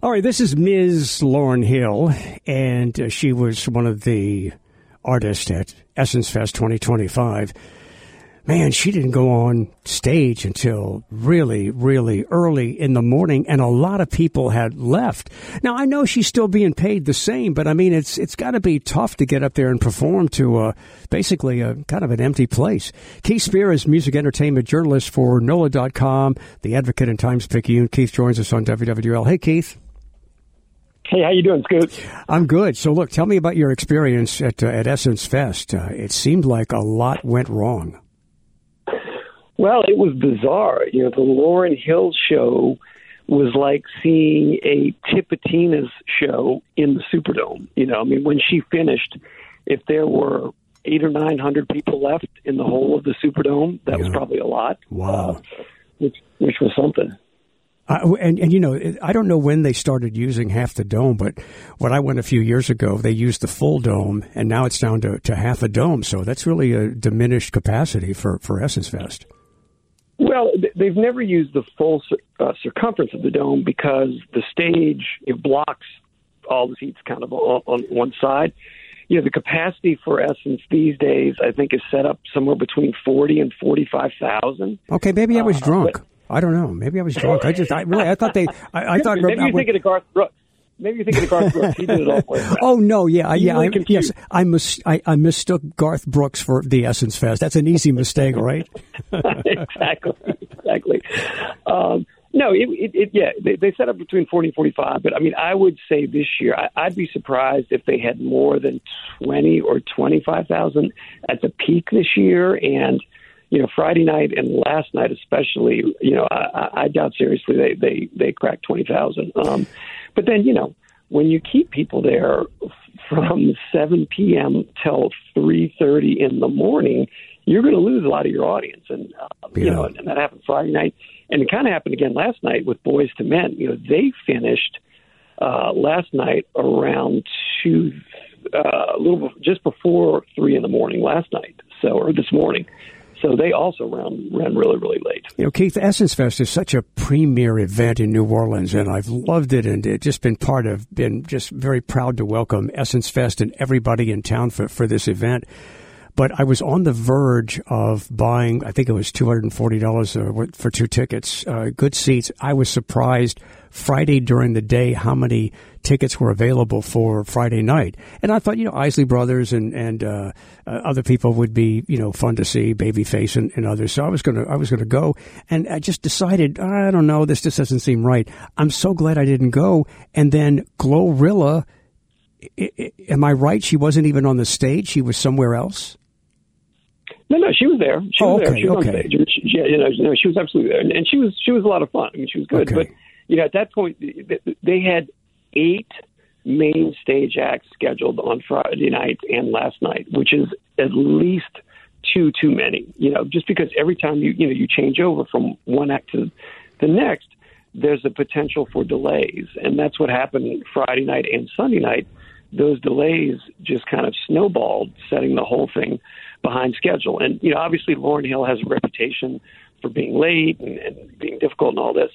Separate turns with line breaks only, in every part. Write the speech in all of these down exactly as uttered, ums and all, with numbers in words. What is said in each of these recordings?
All right, this is Miz Lauryn Hill, and uh, she was one of the artists at Essence Fest twenty twenty-five. Man, she didn't go on stage until really, really early in the morning, and a lot of people had left. Now, I know she's still being paid the same, but I mean, it's it's got to be tough to get up there and perform to uh, basically a kind of an empty place. Keith Spear is music entertainment journalist for N O L A dot com, The Advocate, and Times-Picayune. Keith joins us on W W L. Hey, Keith.
Hey, how you doing, Scoot?
I'm good. So, look, tell me about your experience at uh, at Essence Fest. Uh, it seemed like a lot went wrong.
Well, it was bizarre. You know, the Lauryn Hill show was like seeing a Tipitina's show in the Superdome. You know, I mean, when she finished, if there were eight or nine hundred people left in the whole of the Superdome, that yeah. was probably a lot.
Wow,
uh, which which was something.
Uh, and, and, you know, I don't know when they started using half the dome, but when I went a few years ago, they used the full dome, and now it's down to, to half a dome. So that's really a diminished capacity for, for Essence Fest.
Well, they've never used the full uh, circumference of the dome because the stage, it blocks all the seats kind of on, on one side. You know, the capacity for Essence these days, I think, is set up somewhere between forty and forty-five thousand.
Okay, maybe I was
uh,
drunk.
But,
I don't know. Maybe I was drunk. I just, I really, I thought they, I, I thought.
Maybe you're
I,
thinking of Garth Brooks. Maybe you're thinking of Garth Brooks. He did it all the way around.
Oh no, yeah, I, yeah, I,
really
yes, I, mis- I, I mistook Garth Brooks for the Essence Fest. That's an easy mistake, right?
exactly, exactly. Um, no, it, it, it yeah, they, they set up between forty and forty-five, but I mean, I would say this year, I, I'd be surprised if they had more than twenty or twenty-five thousand at the peak this year, and. You know, Friday night and last night especially, you know, I, I doubt seriously they, they, they cracked twenty thousand. Um, but then, you know, when you keep people there from seven p.m. till three thirty in the morning, you're going to lose a lot of your audience. And, uh, yeah. you know, and, and that happened Friday night. And it kind of happened again last night with Boys to Men. You know, they finished uh, last night around two, uh, a little just before three in the morning last night. So, or this morning. So they also ran, ran really, really late.
You know, Keith, Essence Fest is such a premier event in New Orleans, and I've loved it and it just been part of, been just very proud to welcome Essence Fest and everybody in town for, for this event. But I was on the verge of buying, I think it was two hundred forty dollars for two tickets, uh, good seats. I was surprised Friday during the day how many tickets were available for Friday night. And I thought, you know, Isley Brothers and, and uh, uh, other people would be, you know, fun to see, Babyface and, and others. So I was going to I was going to go. And I just decided, I don't know, this just doesn't seem right. I'm so glad I didn't go. And then Glorilla, I, I, am I right? She wasn't even on the stage. She was somewhere else.
No, no, she was there. She
oh,
was
okay,
there. She was
okay.
on stage. She, she, you know, you know, she was absolutely there, and, and she was she was a lot of fun. I mean, she was good.
Okay.
But you know, at that point, they had eight main stage acts scheduled on Friday night and last night, which is at least two too many. You know, just because every time you you know you change over from one act to the next, there's a potential for delays, and that's what happened Friday night and Sunday night. Those delays just kind of snowballed, setting the whole thing behind schedule. And, you know, obviously Lauryn Hill has a reputation for being late and, and being difficult and all this.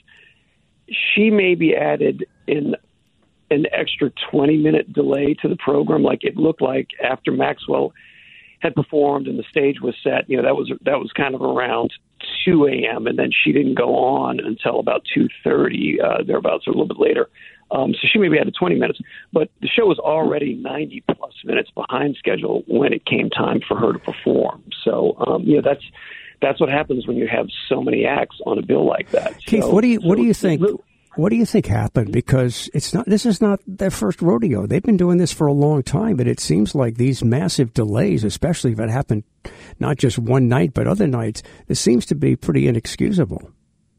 She maybe added in an extra twenty-minute delay to the program, like it looked like after Maxwell had performed and the stage was set. You know, that was that was kind of around two a.m., and then she didn't go on until about two thirty, uh, thereabouts, or a little bit later. Um, so she maybe added twenty minutes, but the show was already ninety plus minutes behind schedule when it came time for her to perform. So, um, you know, that's that's what happens when you have so many acts on a bill like that.
Keith,
so,
what do you what
so
do you think? What do you think happened? Because it's not. This is not their first rodeo. They've been doing this for a long time, but it seems like these massive delays, especially if it happened not just one night but other nights, this seems to be pretty inexcusable.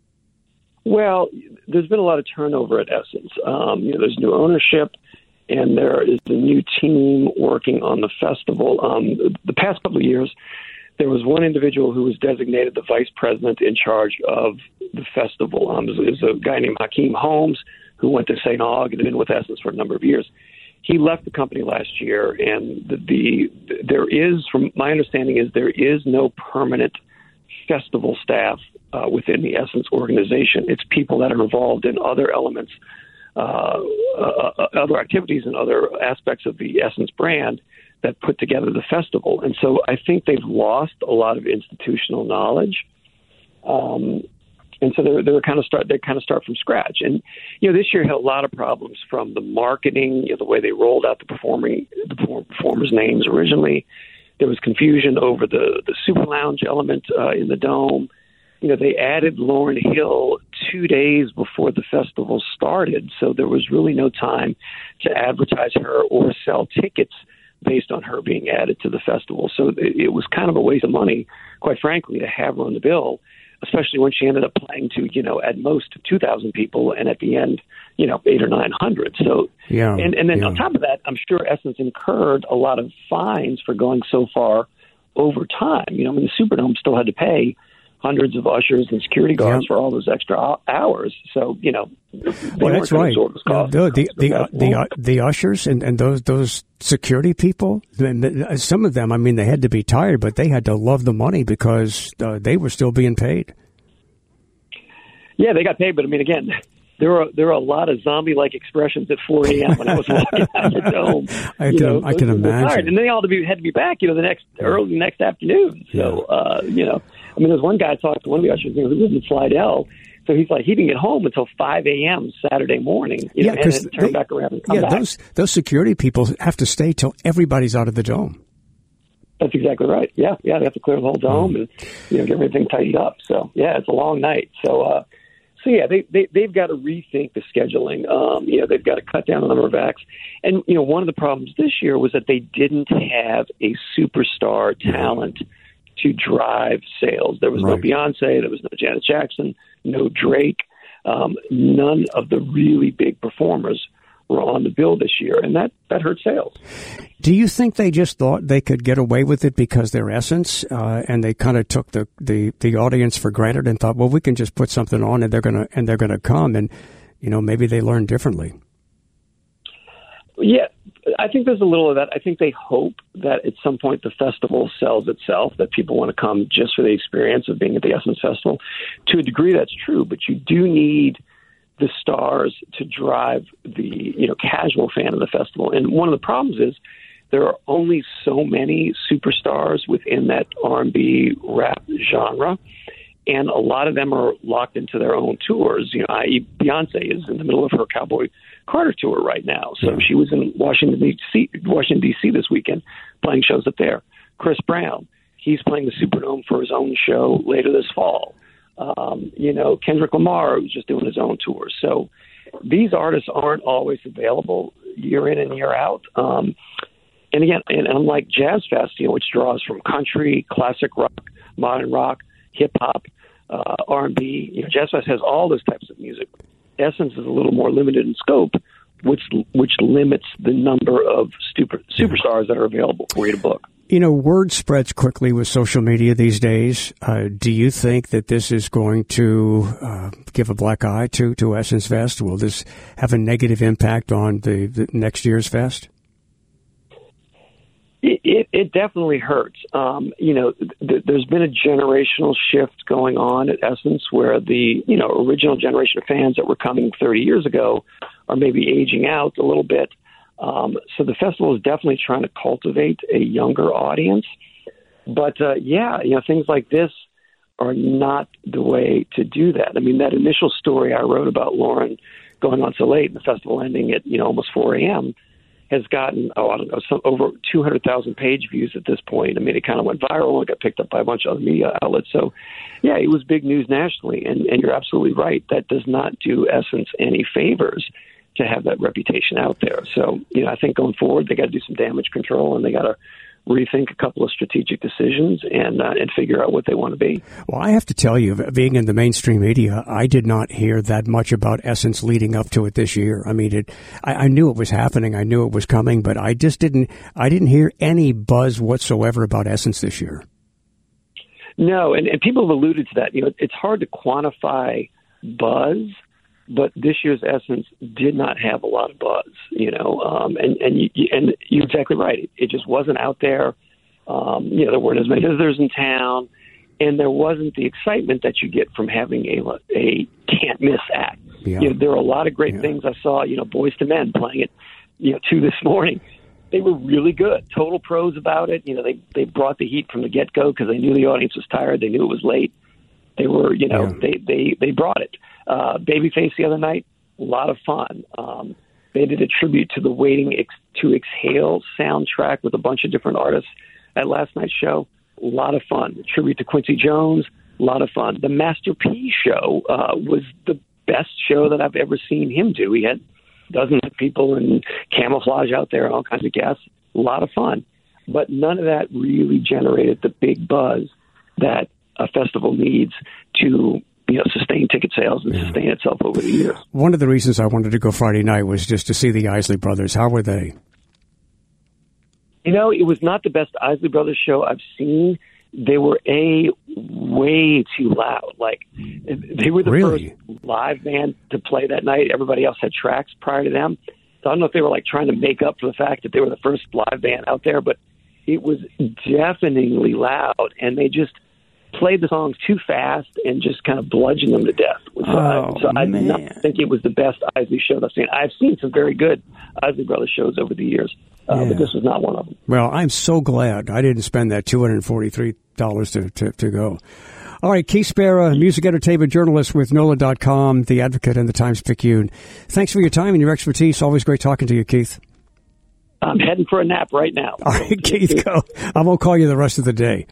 Well, there's been a lot of turnover at Essence. Um, you know, there's new ownership, and there is a new team working on the festival. Um, the past couple of years, there was one individual who was designated the vice president in charge of the festival. Um, there's a guy named Hakeem Holmes who went to Saint Aug and had been with Essence for a number of years. He left the company last year, and the, the there is, from my understanding, is there is no permanent festival staff uh, within the Essence organization. It's people that are involved in other elements uh, uh, other activities and other aspects of the Essence brand that put together the festival. And so I think they've lost a lot of institutional knowledge. Um, and so they're, they're kind of start, they kind of start from scratch. And, you know, this year had a lot of problems from the marketing, you know, the way they rolled out the performing, the performers' names originally. There was confusion over the, the Super Lounge element uh, in the Dome. You know, they added Lauryn Hill two days before the festival started, so there was really no time to advertise her or sell tickets based on her being added to the festival. So it, it was kind of a waste of money, quite frankly, to have her on the bill, especially when she ended up playing to, you know, at most two thousand people, and at the end, you know, eight or nine hundred. So,
yeah,
and, and then
yeah.
on top of that, I'm sure Essence incurred a lot of fines for going so far over time. You know, I mean, the Superdome still had to pay hundreds of ushers and security guards yep. for all those extra hours. So, you know,
well, that's right. No, the the the, uh, the, uh, the ushers and, and those those security people, some of them, I mean, they had to be tired, but they had to love the money because uh, they were still being paid.
Yeah, they got paid, but I mean, again, there are there are a lot of zombie-like expressions at four a.m. when I was walking out the Dome.
I can, know, I can imagine.
Tired, and then they all had to be had to be back, you know, the next early next afternoon. So, yeah. uh, you know. I mean, there's one guy I talked to, one of the ushers, who lives in Slidell. So he's like, he didn't get home until five a.m. Saturday morning. You
yeah,
know, and then turn
they,
back around and come
yeah,
back.
Those, those security people have to stay till everybody's out of the Dome.
That's exactly right. Yeah, yeah, they have to clear the whole Dome and, you know, get everything tidied up. So, yeah, it's a long night. So, uh, so yeah, they, they, they've got to rethink the scheduling. Um, you know, they've got to cut down the number of acts. And, you know, one of the problems this year was that they didn't have a superstar talent to drive sales. There was right. no Beyonce, there was no Janet Jackson, no Drake. Um, none of the really big performers were on the bill this year, and that, that hurt sales.
Do you think they just thought they could get away with it because they're Essence, uh, and they kind of took the, the, the audience for granted and thought, well, we can just put something on and they're gonna and they're gonna come, and you know maybe they learned differently. Yeah,
I think there's a little of that. I think they hope that at some point the festival sells itself, that people want to come just for the experience of being at the Essence Festival. To a degree, that's true, but you do need the stars to drive the you know casual fan of the festival. And one of the problems is there are only so many superstars within that R and B rap genre, and a lot of them are locked into their own tours. You know, that is. Beyonce is in the middle of her Cowboy Carter tour right now. So she was in Washington, D C, Washington, D C this weekend playing shows up there. Chris Brown, he's playing the Superdome for his own show later this fall. Um, you know, Kendrick Lamar, who's just doing his own tour. So these artists aren't always available year in and year out. Um, and again, and unlike Jazz Fest, you know, which draws from country, classic rock, modern rock, hip hop, uh, R and B, you know, Jazz Fest has all those types of music. Essence is a little more limited in scope, which which limits the number of super, superstars that are available for you to book.
You know, word spreads quickly with social media these days. Uh, do you think that this is going to uh, give a black eye to, to Essence Fest? Will this have a negative impact on the, the next year's fest?
It, it, it definitely hurts. Um, you know, th- there's been a generational shift going on at Essence where the, you know, original generation of fans that were coming thirty years ago are maybe aging out a little bit. Um, so the festival is definitely trying to cultivate a younger audience. But, uh, yeah, you know, things like this are not the way to do that. I mean, that initial story I wrote about Lauryn going on so late and the festival ending at, you know, almost four a.m., has gotten, oh, I don't know, some, over two hundred thousand page views at this point. I mean, it kind of went viral and got picked up by a bunch of other media outlets. So, yeah, it was big news nationally. And, and you're absolutely right. That does not do Essence any favors to have that reputation out there. So, you know, I think going forward, they got to do some damage control and they got to rethink a couple of strategic decisions and uh, and figure out what they want to be.
Well, I have to tell you, being in the mainstream media, I did not hear that much about Essence leading up to it this year. I mean, it, I, I knew it was happening, I knew it was coming, but I just didn't. I didn't hear any buzz whatsoever about Essence this year.
No, and, and people have alluded to that. You know, it's hard to quantify buzz, but this year's Essence did not have a lot of buzz, you know, um, and and you, and you're exactly right. It, it just wasn't out there. Um, you know, there weren't as many visitors in town, and there wasn't the excitement that you get from having a a can't miss act.
Yeah.
You know, there were a lot of great
Yeah.
things I saw. You know, Boys to Men playing it, you know, two this morning. They were really good. Total pros about it. You know, they they brought the heat from the get go because they knew the audience was tired. They knew it was late. They were, you know,
Yeah.
they, they they brought it. Uh, Babyface the other night, a lot of fun. Um, they did a tribute to the Waiting Ex- to Exhale soundtrack with a bunch of different artists at last night's show. A lot of fun. A tribute to Quincy Jones. A lot of fun. The Master P show uh, was the best show that I've ever seen him do. He had dozens of people in camouflage out there, all kinds of guests. A lot of fun. But none of that really generated the big buzz that a festival needs to, you know, sustain ticket sales and
Yeah.
sustain itself over the years.
One of the reasons I wanted to go Friday night was just to see the Isley Brothers. How were they?
You know, it was not the best Isley Brothers show I've seen. They were a way too loud. Like, they were the
Really?
first live band to play that night. Everybody else had tracks prior to them. So I don't know if they were like trying to make up for the fact that they were the first live band out there, but it was deafeningly loud, and they just played the songs too fast and just kind of bludgeoned them to death. So,
Oh,
I, so I do
man.
not think it was the best Isley show I've seen. I've seen some very good Isley Brothers shows over the years, uh,
Yeah.
but this was not one of them.
Well, I'm so glad I didn't spend that two hundred forty-three dollars to, to, to go. All right, Keith Spera, music entertainment journalist with N O L A dot com, The Advocate, and the Times-Picayune. Thanks for your time and your expertise. Always great talking to you, Keith.
I'm heading for a nap right now.
All right, Keith, go. I won't call you the rest of the day.